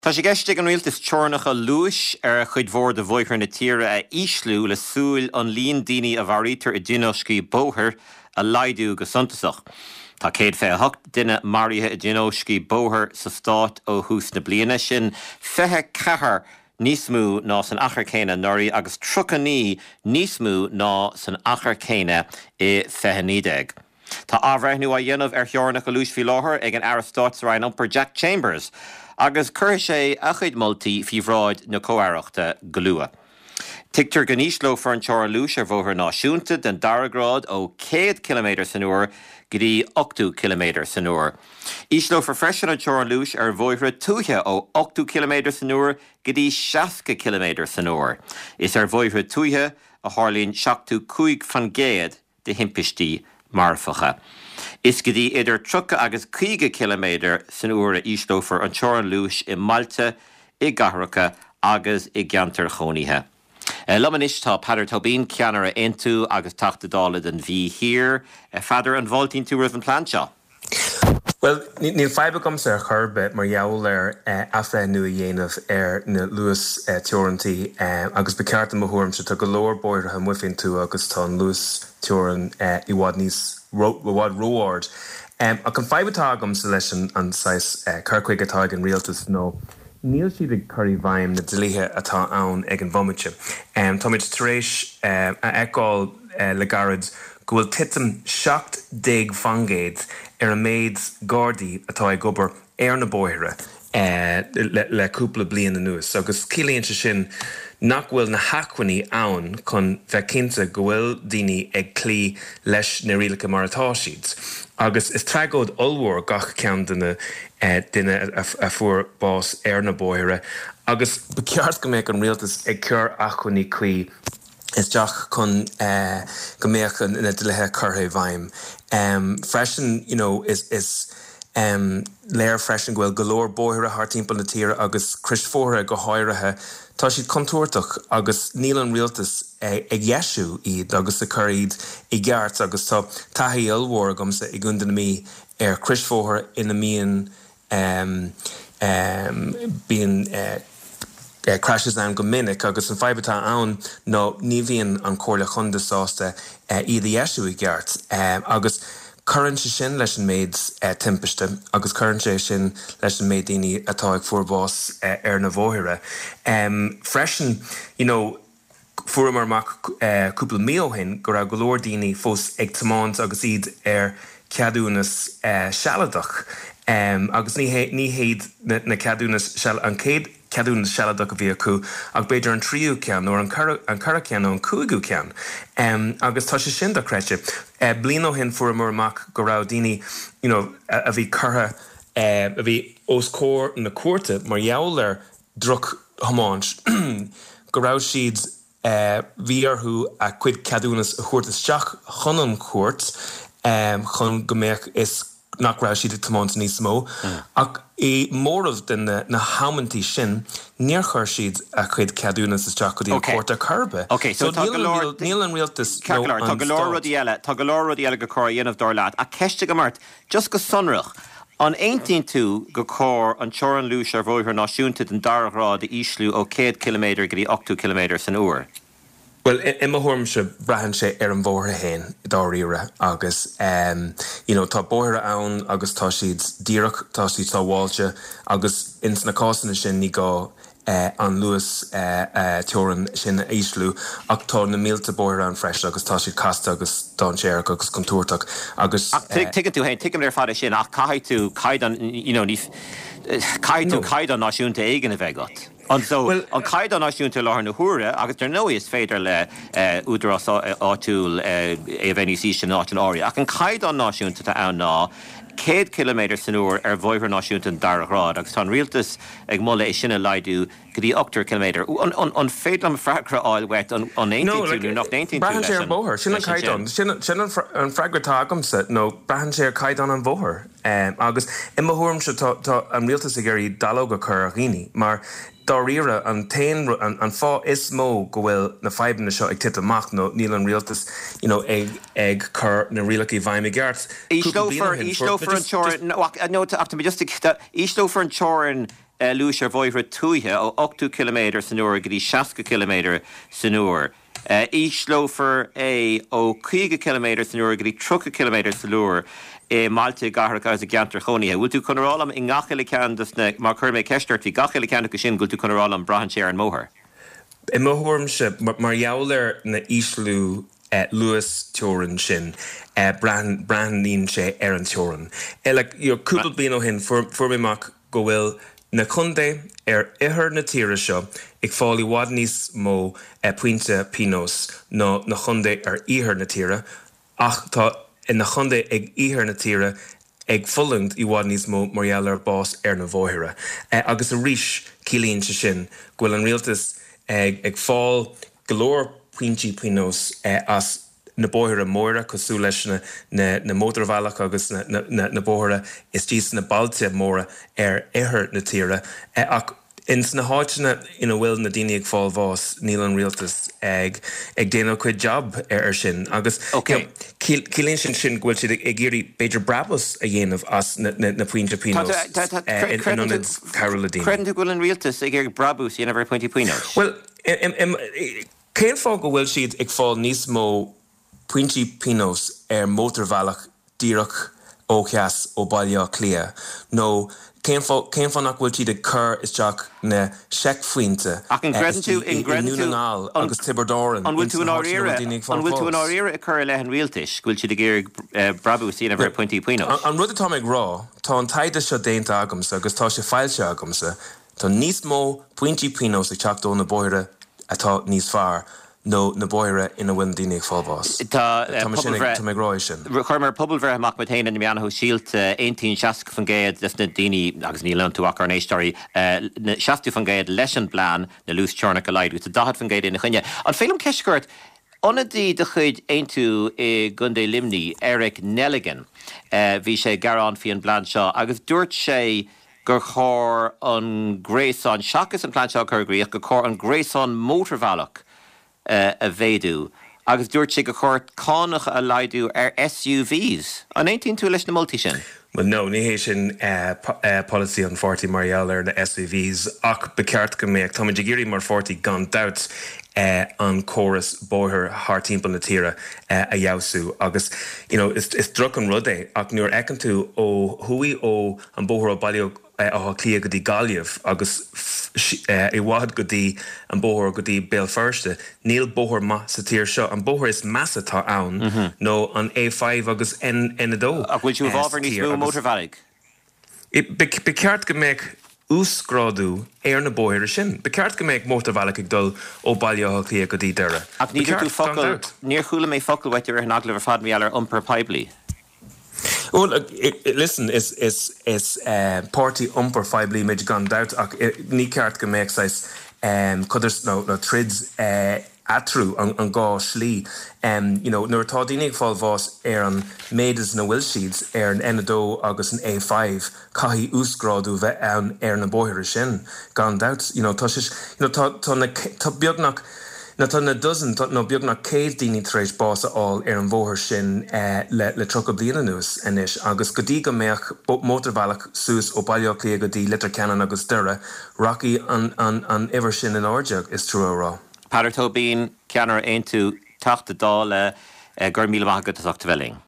Tá sé geiste an rialtas teornacha luis chuid mhór de bhóithar na tíre a íslú le súil an líon daoine a bhharítar i dtinóscí bóthir a laidú go suntasach. Tá 108 duine marithe i dtinóscí bóthir sa stát ó hús na bliana sin fethe cethar níos mú ná san achar céine nóirí agus trochaní níos mú ná san achar céine I fethe nídeag. Tá ábhreithnú a dhéanamh theornach a luis fi láthair ag an Aristotle's Ryan Upper Jack Chambers, agus chuir sé a chuid moltaí fi bhráid na comhairachta glua. Tictar go níosló for an teora luis bhóthar náisiúnta den 10 ó 100 km san uair go dtí 8 km san uair. Ísló for freisin an teora luis bhóithre túthe ó 8 km san uair go dtí 60 km san uair. Is bhóithre túthe a tharlíonn 75 fan géad de himpistí marfacha. Is go dtí idir 30 agus 50 km san uair a ísló for an teora luis I Malta, I Gathracha agus I Geantar Chónithe. Lamanis tá Padar Tobin ceanar a intú agus tachtadála den bhí hir, fadar an bhiltín tú rih an plánseá. Well, níl feibe gom sa churbe mar jaall afra nu a dhéanamh na luas teorantaí agus beceart am thuairm se tá go leor bóir a muifinn tú agus tá luas teoran I bhád níos bhád róáard. A can feibatá agam sa leis an sais carcuig atá an rialtas nó níl siad ag chuirí bhaim na dlíthe atá ann ag an bhomite. Tá muid tar éis a eáil le garad go bhfuil titim 70 fangéid ar a méid Gardaí atá ag gobar na bóithre le cúpla bliana nuas. Agus cílíonn se sin nach bhfuil na hacuiní ann chun bheith cinnte go bhfuil daoine ag clí leis na rialacha mar atá siad. Agus is tregód olmhór gach ceann duine a fuair bás na bóithre. Agus beceart go méid an rialtas ag cur achuiní chuí is deach chun go méach na dlithe curtha bhaim. Freisin, is léir freisin go bhfuil go leor bóithre thar na tíre agus crisfótha go háirithe tá siad contúirteach agus níl an rialtas ag dheisiú iad agus a chuiríd I gceart agus tá taithí olmhór agam I gunda na mí ar crisfótha ina míon bíon crashes an go minic agus an feibatá ann nó ní bhíonn an cóirle chunda sásta iad a dheisiú I gceart agus current sin leis an méid timpiste agus current sin leis an méid daoine atá ag fuarbás na bmhóithre. Freisin, fuair mar mac cúpla míohin go raibh go leor daoine fós ag tomáint agus iad ar ceadúnas sealadach. Agus ní héad na ceadúnas an céad ceadúnas sealadach a bhí acu ag beidir an tríú cean nó an cara cean nó an cúigú cean. Agus tá sé sin do creite. Blian ó hin fuair mar amach go raibh daoine a bhí curtha a bhí os cór na cuarta mar jaall druch hamáint go raibh siad bhíarthú a cuid ceadúnas a chuirtasteach chunam cuairt chun go méach is nach raibh siad tomáint níos mó. Ach I mórmh den na hamantí sin níor chuir siad a chuid ceadúnas isteach go dtí cuairt a curbe. So níl an rialtas tá go leor rudí eile go cóir dhéanamh dár leat a ceiste go mart just go sonrach. An 18 tú go cór an teoran luis bhóithre náisiúnta den 10 íslú ó 100 km go dtí 8 km san uair. Well, Imma thuairm se breathann sé ar an bmhóithre hain dá riamhra agus tá bóithre ann agus tá siad díreach tá siad tá bháilte agus ins na cásanna sin ní gá an luas teoran sin íslú ach tá na mílta bóithre an freis agus tá siad casta agus dá séar agus contúirteach agus Tuigeann tú hain tuigim ar fada sin ach caiid tú caiid an náisiúnta éigean a bheith gat. An caiid an náisiúnta láthar na thuaire agus tar nó is féidir le údarás áitiúil bheith sí sin áit an áirí. Ach an caiid an náisiúnta tá ann ná 100 km san uair bhóithre náisiúnta an 10 agus tá rialtas ag molla é sinna laidú go dtí 8 km. An féad am freagra áil wet an 19 tú nach 19 tú. Breathann sé ar bóthir, sin an caiid sin an freagra agamsa nó breathann sé ar caiid an bmhóthir. Agus imma thuairm se tá an rialtas ag éirí dalóga chur a ghaoine, mar dá riamhra an tain an fá is mó go bhfuil na feibanna seo ag tite amach nó níl an rialtas ag chur na rialacha bhaim I gceart. Ísló for an teoran ísló for an teoran lúis bhóithre tuaithe ó 8 km san uair go dtí 60 km san uair. Íslófar é ó 5 km san uair go dtí 30 km san uair Malte garcha as a gantar choníthe. Bhfuil tú chunálam in gachéile ceantas na mar chuirméid ceisteirt hí gachéile ceanna go sin, gúil tú chunálam brahan sé an móthir. I móthúirmse mar jaall na íslú Lewis Turin sin brandín sé an Turin. Cúpla bliain ó hin fuirmach go bhfuil na chundé ihir na tíre seo ag fáilí bhád níos mó puinte Pinos nó na chundé ihir na tíre, ach tá na chundé ag ihir na tíre ag fullint I bhád níos mó mar bás na bmhóithire. Agus a rís cílíonn se sin ghfuil an rialtas ag fáil golóir puintí Pinos as na bóithire móire cosú leis na mótarbhealach agus na bóithire is tíos na bailte móra ihir na tíre. Ach ins na háitena ina bhfuil na daine ag fáil bhás níl an rialtas ag déanamh chuid job sin. Agus cílíonn sin ghfuil siad ag géirí beidir brabus a dhéanamh as na puinte Pinos in Carol Ladine. Credan tú ghfuil an rialtas ag géirí brabus dhéanamh puinte Pinos? Well, céim fá go bhfuil siad ag fáil níos mó puintí Pinos mótarbhealach díreach ó cheas ó baile clia. No, céim fá nach bhfuil siad ag cur isteach na seicphointe Núnanáil agus Tiberdoran. An bhfuil tú an áire a cur le an rialtas, bhfuil siad ag géirí brabus dhéanamh puintí Pinos? An rud atá ag rá, tá an taide seo déanta agamsa agus tá sé fáilte agamsa, tá níos mó puintí Pinos ag teachtó na bóithire atá níos fearr nó na bóithire ina bhfuil daine ag fáil bás. Tá ag rá sin. Chuir pobl bhre amach me héine na meanú síalt 1960 fan géad leis na daine agus níl an tú ach ar an éisteoirí 60 fan géad leis an plán na lús tearnach a leid, gus 10 fan géad ina chuine. An félum ceisgurt, onadí de chuid aintú I Gundé Limní, Eric Nelligan, bhí sé garán fi an plán seo, agus dúirt sé gur chóir an gréasán, seachas an plán seo chuirgríoch, gur chóir an gréasán mótarbhealach a bhéadú. Agus dúirt sé go chóir cánach a leidú ar SUVs. An 18 tú leis na multi sin? Well, no, ní hé sin policy an 40 marial ar na SUVs, ach beceart go méid tá muid géirí mar 40 gan dat an chorus bóithir thart-timpeall na tíre a dheabhsú. Agus, is druc an rud é, ach nuair ecan tú ó thuí ó an bóthir ó bailio á clia go dtí Gaillimh agus I bhfad go dtí an bóthir go dtí béal firste, níl bóthir ma sa tír seo. An bóthir is massa tá ann, nó an A5 agus N2. Ach bhfuil tú bhábhar níos mú mótarbhealaigh? Beceart go méid úsgráadú ar na bóithire sin. Beceart go méid mótarbhealaigh ag dul ó bailio á clia go dtí deire. Ach níor tú focail, níor chúla mé focail bhaite ar an aglah ar fad méall ar iompar peibli. Well, listen, is party umper feibli mid gan doubt ach ní ceart go méid sais coders no trids atru an gá slí. Nuair tá daine ag fáil bhás ar an méidas na bhfuil siad ar an N2 agus an A5 caithí úsgráadú bheith ann ar na bóithire sin gan doubt. Tá beagnach na tá na dozen nó beagnach céad daoine tar éis bása áil ar an bmhóthir sin le trocha bliana nús inis, agus go dtí go méach mótarbhealach suas ó bailio clia go dtí litir ceann agus deire, raci an ihir sin in áideach is trú rá. Padartó bín ceanar aon tú tachta dá le gur míle maithagad a bheling.